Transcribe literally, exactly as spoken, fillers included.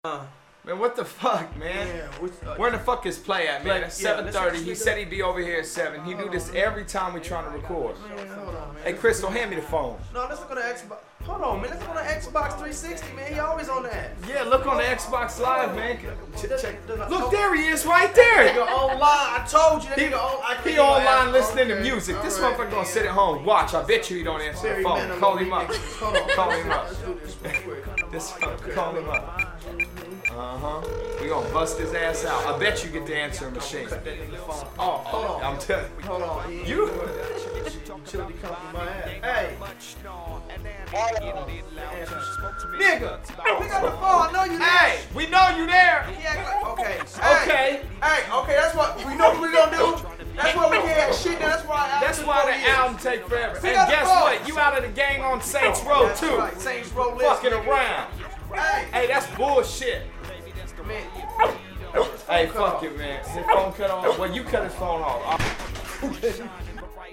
Uh, Man, what the fuck, man? yeah, which, uh, Where the fuck is Play at, man? Play- It's yeah, seven let's- thirty. let's He get said that- he'd be over here at seven. He do Hold this on, every time we trying to record. Man, hold on, man. Hey, Crystal, hand me the phone. No, let's go to Xbox. Hold on, man. Let's go to Xbox three sixty, man. He always on that. Yeah, look on the Xbox Live, man. Ch- The- check. the- Look, there he is, right there. Nigga online. I told you that He, nigga on. I can't he even online ask- listening to okay, music. This alright, motherfucker gonna man. sit at home. Watch. I bet you he don't answer the Very phone. minimal Call him up. remixes. Hold on. Call let's- him up. Let's do this real quick. This fucker, call him up. Uh huh. We gonna bust his ass out. I bet you get the answering machine. Cut that nigga phone. Oh, Hold on. I'm telling you. Hold on. He- You. Chili come from my ass. Hey. Nigga. Pick up the phone. I know you there. Hey, we know you there. He act like, okay. Hey. Okay. Hey, okay, that's what we know what we gonna do. That's what we can't shit. That's why. That's why the album take forever. Pick And up the guess phone. what? You out of the gang on Saints Row That's too. right. Saints Row list, Fucking nigga. around. Hey, Hey, that's bullshit. man. Hey, cut fuck off. it, man. His phone cut off. Well, you cut his phone off.